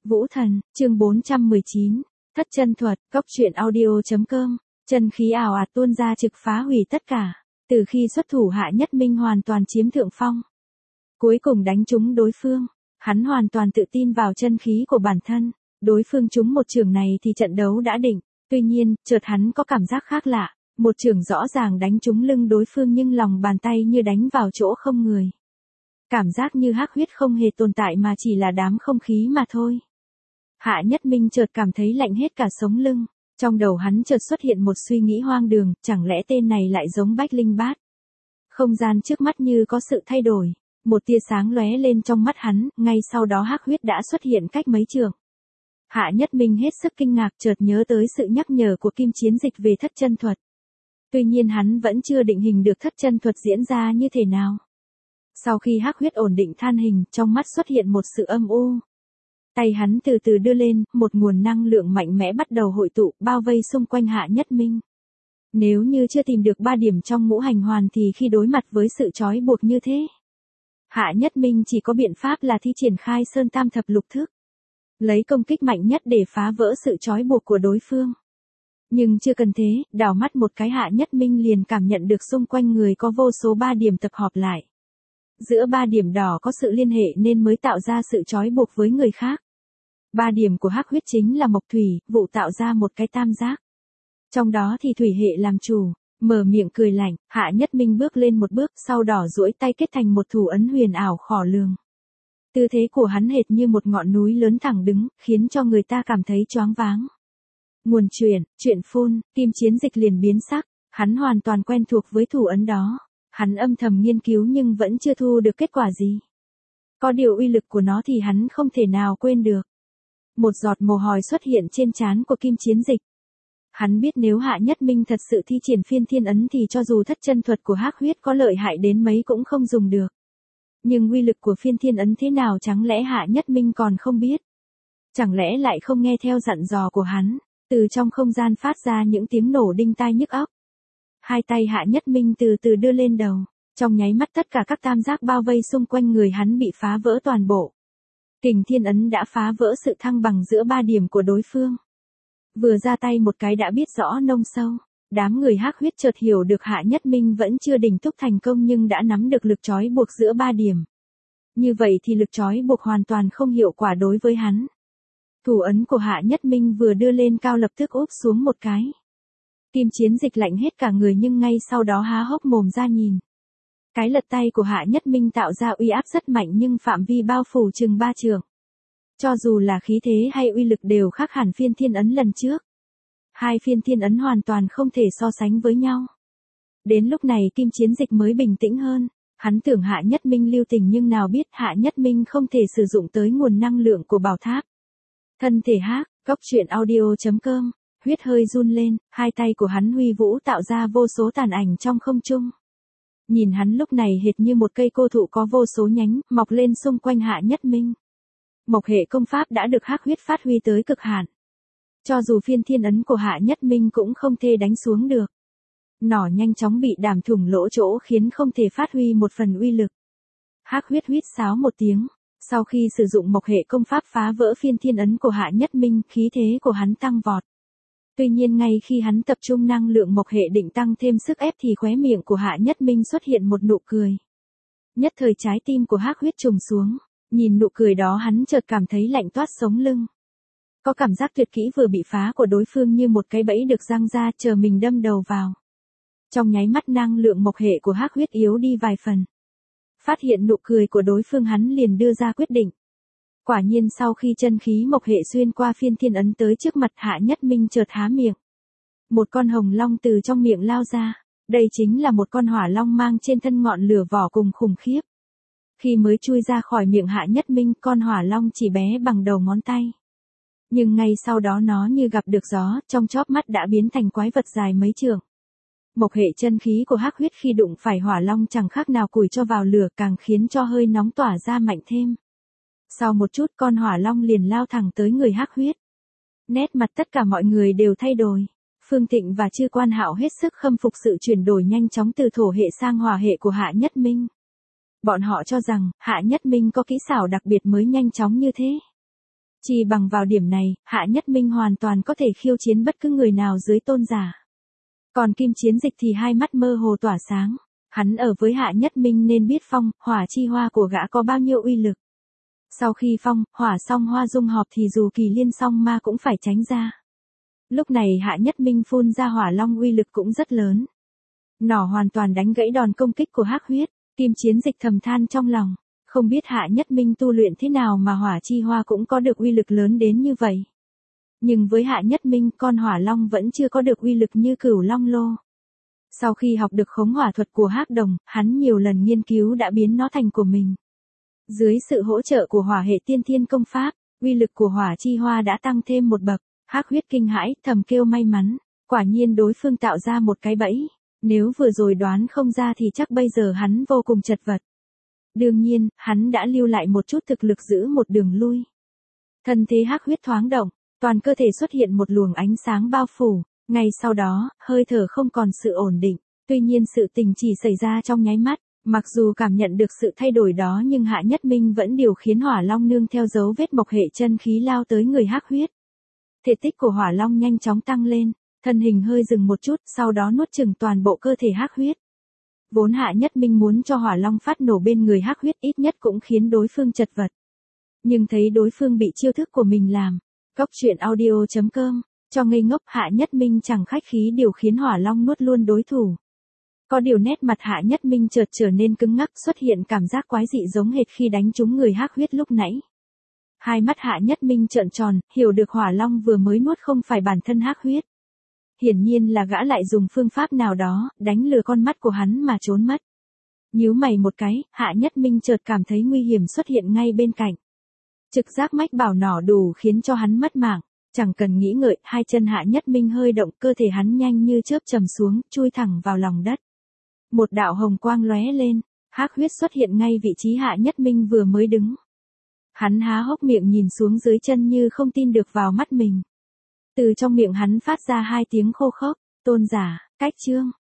Vũ Thần, chương 419, Thất chân thuật, cóc truyện audio.com, chân khí ảo ạt tuôn ra trực phá hủy tất cả, từ khi xuất thủ Hạ Nhất Minh hoàn toàn chiếm thượng phong. Cuối cùng đánh trúng đối phương, hắn hoàn toàn tự tin vào chân khí của bản thân, đối phương trúng một chưởng này thì trận đấu đã định, tuy nhiên, chợt hắn có cảm giác khác lạ, một chưởng rõ ràng đánh trúng lưng đối phương nhưng lòng bàn tay như đánh vào chỗ không người. Cảm giác như hắc huyết không hề tồn tại mà chỉ là đám không khí mà thôi. Hạ Nhất Minh chợt cảm thấy lạnh hết cả sống lưng, trong đầu hắn chợt xuất hiện một suy nghĩ hoang đường, chẳng lẽ tên này lại giống Bách Linh Bát. Không gian trước mắt như có sự thay đổi, một tia sáng lóe lên trong mắt hắn, ngay sau đó hắc huyết đã xuất hiện cách mấy trượng. Hạ Nhất Minh hết sức kinh ngạc chợt nhớ tới sự nhắc nhở của Kim Chiến Dịch về thất chân thuật. Tuy nhiên hắn vẫn chưa định hình được thất chân thuật diễn ra như thế nào. Sau khi hắc huyết ổn định than hình, trong mắt xuất hiện một sự âm u. Tay hắn từ từ đưa lên, một nguồn năng lượng mạnh mẽ bắt đầu hội tụ, bao vây xung quanh Hạ Nhất Minh. Nếu như chưa tìm được 3 điểm trong ngũ hành hoàn thì khi đối mặt với sự trói buộc như thế, Hạ Nhất Minh chỉ có biện pháp là thi triển khai Sơn Tam Thập Lục Thức, lấy công kích mạnh nhất để phá vỡ sự trói buộc của đối phương. Nhưng chưa cần thế, đảo mắt một cái Hạ Nhất Minh liền cảm nhận được xung quanh người có vô số 3 điểm tập hợp lại. Giữa 3 điểm đỏ có sự liên hệ nên mới tạo ra sự trói buộc với người khác. 3 điểm của hắc huyết chính là mộc thủy, vụ tạo ra một cái tam giác. Trong đó thì thủy hệ làm chủ, mở miệng cười lạnh, Hạ Nhất Minh bước lên một bước, sau đỏ duỗi tay kết thành một thủ ấn huyền ảo khó lường. Tư thế của hắn hệt như một ngọn núi lớn thẳng đứng, khiến cho người ta cảm thấy choáng váng. Nguồn chuyện phun, Kim Chiến Dịch liền biến sắc, hắn hoàn toàn quen thuộc với thủ ấn đó. Hắn âm thầm nghiên cứu nhưng vẫn chưa thu được kết quả gì. Có điều uy lực của nó thì hắn không thể nào quên được. Một giọt mồ hôi xuất hiện trên trán của Kim Chiến Dịch. Hắn biết nếu Hạ Nhất Minh thật sự thi triển phiên thiên ấn thì cho dù thất chân thuật của hắc huyết có lợi hại đến mấy cũng không dùng được. Nhưng uy lực của phiên thiên ấn thế nào chẳng lẽ Hạ Nhất Minh còn không biết? Chẳng lẽ lại không nghe theo dặn dò của hắn, từ trong không gian phát ra những tiếng nổ đinh tai nhức óc. Hai tay Hạ Nhất Minh từ từ đưa lên đầu, trong nháy mắt tất cả các tam giác bao vây xung quanh người hắn bị phá vỡ toàn bộ. Kình thiên ấn đã phá vỡ sự thăng bằng giữa 3 điểm của đối phương. Vừa ra tay một cái đã biết rõ nông sâu, đám người hắc huyết chợt hiểu được Hạ Nhất Minh vẫn chưa đỉnh thúc thành công nhưng đã nắm được lực trói buộc giữa 3 điểm. Như vậy thì lực trói buộc hoàn toàn không hiệu quả đối với hắn. Thủ ấn của Hạ Nhất Minh vừa đưa lên cao lập tức úp xuống một cái. Kim Chiến Dịch lạnh hết cả người nhưng ngay sau đó há hốc mồm ra nhìn. Cái lật tay của Hạ Nhất Minh tạo ra uy áp rất mạnh nhưng phạm vi bao phủ chừng 3 trượng. Cho dù là khí thế hay uy lực đều khác hẳn phiên thiên ấn lần trước. Hai phiên thiên ấn hoàn toàn không thể so sánh với nhau. Đến lúc này Kim Chiến Dịch mới bình tĩnh hơn. Hắn tưởng Hạ Nhất Minh lưu tình nhưng nào biết Hạ Nhất Minh không thể sử dụng tới nguồn năng lượng của bảo tháp. Thân thể hắc, cóc truyện audio.com. Huyết hơi run lên, hai tay của hắn huy vũ tạo ra vô số tàn ảnh trong không trung. Nhìn hắn lúc này hệt như một cây cô thụ có vô số nhánh, mọc lên xung quanh Hạ Nhất Minh. Mộc hệ công pháp đã được hắc huyết phát huy tới cực hạn. Cho dù phiên thiên ấn của Hạ Nhất Minh cũng không thể đánh xuống được. Nỏ nhanh chóng bị đảm thủng lỗ chỗ khiến không thể phát huy một phần uy lực. Hắc huyết huýt sáo một tiếng. Sau khi sử dụng mộc hệ công pháp phá vỡ phiên thiên ấn của Hạ Nhất Minh, khí thế của hắn tăng vọt. Tuy nhiên ngay khi hắn tập trung năng lượng mộc hệ định tăng thêm sức ép thì khóe miệng của Hạ Nhất Minh xuất hiện một nụ cười. Nhất thời trái tim của hắc huyết trùng xuống, nhìn nụ cười đó hắn chợt cảm thấy lạnh toát sống lưng. Có cảm giác tuyệt kỹ vừa bị phá của đối phương như một cái bẫy được giăng ra chờ mình đâm đầu vào. Trong nháy mắt năng lượng mộc hệ của hắc huyết yếu đi vài phần. Phát hiện nụ cười của đối phương hắn liền đưa ra quyết định. Quả nhiên sau khi chân khí mộc hệ xuyên qua phiên thiên ấn tới trước mặt Hạ Nhất Minh chợt há miệng. Một con hồng long từ trong miệng lao ra, đây chính là một con hỏa long mang trên thân ngọn lửa vỏ cùng khủng khiếp. Khi mới chui ra khỏi miệng Hạ Nhất Minh, con hỏa long chỉ bé bằng đầu ngón tay. Nhưng ngay sau đó nó như gặp được gió, trong chóp mắt đã biến thành quái vật dài mấy trượng. Mộc hệ chân khí của hắc huyết khi đụng phải hỏa long chẳng khác nào củi cho vào lửa càng khiến cho hơi nóng tỏa ra mạnh thêm. Sau một chút con hỏa long liền lao thẳng tới người hắc huyết. Nét mặt tất cả mọi người đều thay đổi. Phương Thịnh và Chư Quan Hạo hết sức khâm phục sự chuyển đổi nhanh chóng từ thổ hệ sang hỏa hệ của Hạ Nhất Minh. Bọn họ cho rằng Hạ Nhất Minh có kỹ xảo đặc biệt mới nhanh chóng như thế. Chỉ bằng vào điểm này, Hạ Nhất Minh hoàn toàn có thể khiêu chiến bất cứ người nào dưới tôn giả. Còn Kim Chiến Dịch thì hai mắt mơ hồ tỏa sáng. Hắn ở với Hạ Nhất Minh nên biết phong, hỏa chi hoa của gã có bao nhiêu uy lực. Sau khi phong, hỏa song hoa dung hợp thì dù kỳ liên song ma cũng phải tránh ra. Lúc này Hạ Nhất Minh phun ra hỏa long uy lực cũng rất lớn. Nỏ hoàn toàn đánh gãy đòn công kích của Hắc Huyết. Kim Chiến Dịch thầm than trong lòng, không biết Hạ Nhất Minh tu luyện thế nào mà hỏa chi hoa cũng có được uy lực lớn đến như vậy. Nhưng với Hạ Nhất Minh, con hỏa long vẫn chưa có được uy lực như Cửu Long Lô. Sau khi học được khống hỏa thuật của Hắc Đồng, hắn nhiều lần nghiên cứu đã biến nó thành của mình. Dưới sự hỗ trợ của hỏa hệ tiên thiên công pháp, uy lực của hỏa chi hoa đã tăng thêm một bậc. Hắc Huyết kinh hãi, thầm kêu may mắn, quả nhiên đối phương tạo ra một cái bẫy. Nếu vừa rồi đoán không ra thì chắc bây giờ hắn vô cùng chật vật. Đương nhiên, hắn đã lưu lại một chút thực lực giữ một đường lui. Thân thế Hắc Huyết thoáng động, toàn cơ thể xuất hiện một luồng ánh sáng bao phủ. Ngay sau đó, hơi thở không còn sự ổn định. Tuy nhiên sự tình chỉ xảy ra trong nháy mắt. Mặc dù cảm nhận được sự thay đổi đó nhưng Hạ Nhất Minh vẫn điều khiến hỏa long nương theo dấu vết mộc hệ chân khí lao tới người Hắc Huyết. Thể tích của hỏa long nhanh chóng tăng lên, thân hình hơi dừng một chút, sau đó nuốt chửng toàn bộ cơ thể Hắc Huyết. Vốn Hạ Nhất Minh muốn cho hỏa long phát nổ bên người Hắc Huyết ít nhất cũng khiến đối phương chật vật. Nhưng thấy đối phương bị chiêu thức của mình làm, Goctruyện.audio.com, cho ngây ngốc, Hạ Nhất Minh chẳng khách khí điều khiến hỏa long nuốt luôn đối thủ. Có điều nét mặt Hạ Nhất Minh chợt trở nên cứng ngắc, xuất hiện cảm giác quái dị giống hệt khi đánh trúng người Hắc Huyết lúc nãy. Hai mắt Hạ Nhất Minh trợn tròn, hiểu được hỏa long vừa mới nuốt không phải bản thân Hắc Huyết. Hiển nhiên là gã lại dùng phương pháp nào đó, đánh lừa con mắt của hắn mà trốn mất. Nhíu mày một cái, Hạ Nhất Minh chợt cảm thấy nguy hiểm xuất hiện ngay bên cạnh. Trực giác mách bảo nỏ đủ khiến cho hắn mất mạng, chẳng cần nghĩ ngợi, hai chân Hạ Nhất Minh hơi động, cơ thể hắn nhanh như chớp trầm xuống, chui thẳng vào lòng đất. Một đạo hồng quang lóe lên, Hắc Huyết xuất hiện ngay vị trí Hạ Nhất Minh vừa mới đứng. Hắn há hốc miệng nhìn xuống dưới chân như không tin được vào mắt mình. Từ trong miệng hắn phát ra hai tiếng khô khốc, tôn giả, cách chương.